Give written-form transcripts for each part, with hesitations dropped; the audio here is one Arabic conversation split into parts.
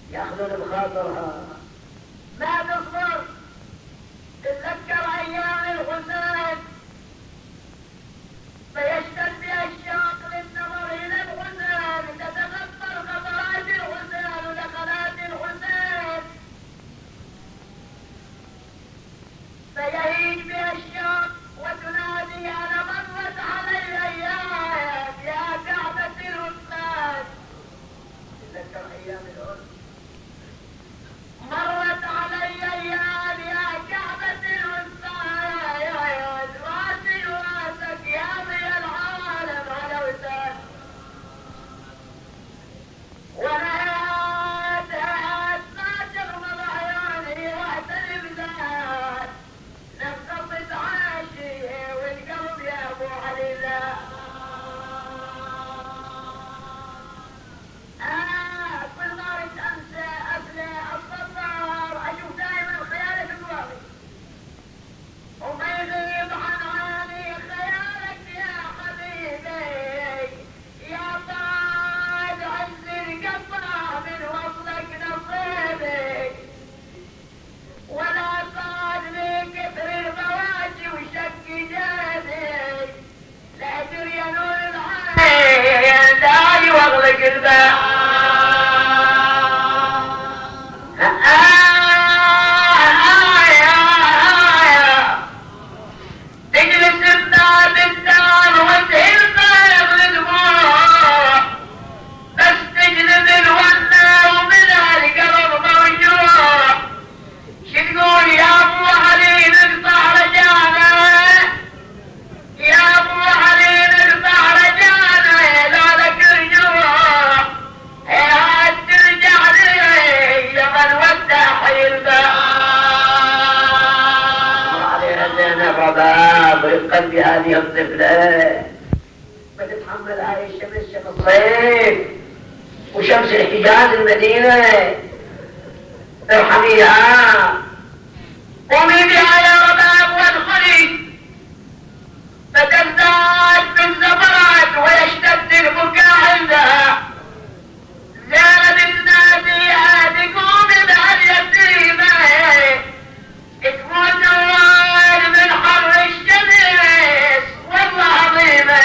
ياخذون بخاطرها ما تصبر. تتذكر ايام الحسين فيشتد بها الشوق للنظر الى الحسين، تتغفر خطرات الحسين ودخلات الحسين، فيهيج بها الشوق وتنادي انا مرت علي الايام يا كعبة العثمان. تتذكر ايام الأرض مرت علي ايام يا كعبة العثمان، راسي وراسك يا ضي العالم على وسام، ونهات ما تغمض عيوني واحترم ذات نفقصت عاشي والقلب يا ابو علي لا. كل ما ريت انسى افلى الصبر اشوف دائما خيالك الواقي وما يغيب عن عيني خيالك يا حبيبي، يا طال عز القطع من وصلك نصيبي، ولا صاد لي كثر البواجي وشق جادي، لا ادري يا نور العين داعي واغلق الباب. تجلس بباب الدار وتهل طيب الدموع، بس تجلب الونة ومنها القلب موجوع، شتقول يا ابو علي نقطع رجانا، يا ابو علي نقطع رجانا لا لك رجوع، هات ترجع لي لمن ودع الباب. عليها زينب رباب رفقا بهذه الطفلة بتتحمل هاي الشمس، شمس الصيف وشمس الحجاز المدينة، ارحميها قومي بها يا رباب وادخلي، فتزداد بالزفرات ويشتد البكاء عندها، زينب تناديها تقومي بها اليتيمة تموت الوالد من حر الشمس، والله عظيمة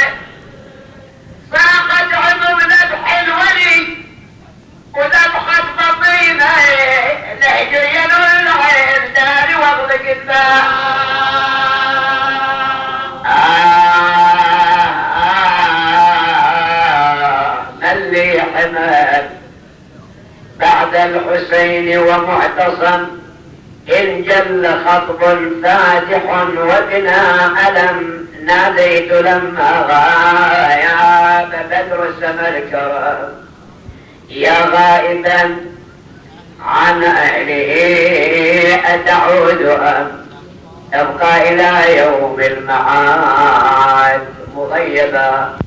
صاقت عظم ذبح الولي وذبحت بطينة، نهجر ينور العين داري واغلق الباب. اللي حمل بعد الحسين ومعتصم إن جل خطب فاتح وبنا ألم، ناديت لما غاب بدر السمر كرم يا غائبا عن أهله أتعود أم أبقى إلى يوم المعاد مغيبا.